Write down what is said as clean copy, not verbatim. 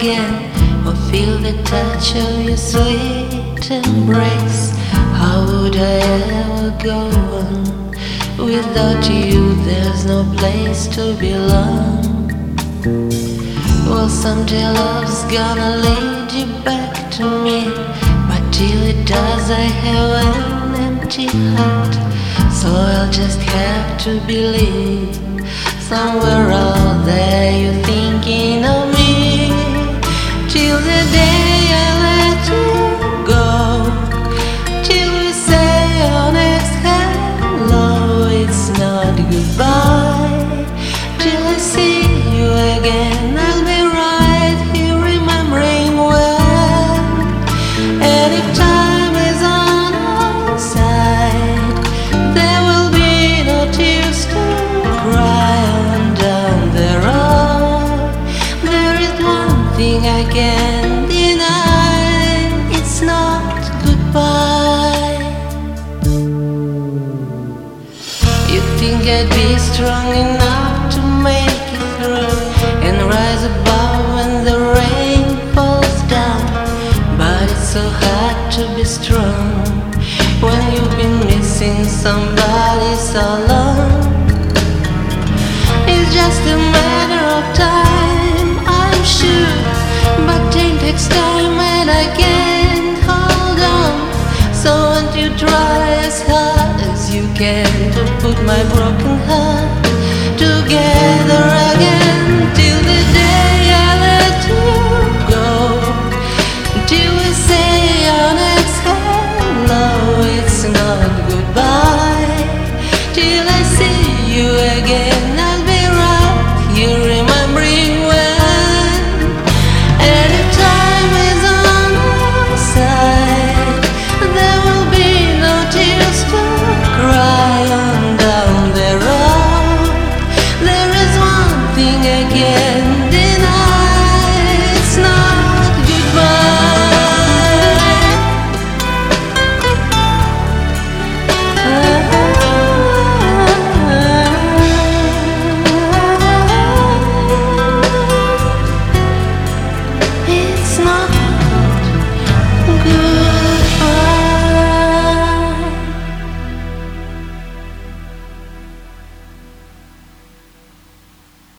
again, or feel the touch of your sweet embrace. How would I ever go on? Without you there's no place to belong. Well, someday love's gonna lead you back to me, but till it does I have an empty heart. So I'll just have to believe somewhere out there you're thinking of me. Till the day I let you go, till we say our next hello, it's not goodbye. Till I see you again, I'll be right here remembering when. And if time is on our side, there will be no tears to cry on down the road. There is one thing I can't deny, it's not goodbye. You think I'd be strong enough to make it through and rise above when the rain falls down, but it's so hard to be strong when you've been missing somebody so long. It's just a matter of time, I'm sure, but time takes time and I can't hold on. So won't you try as hard as you can to put my broken heart together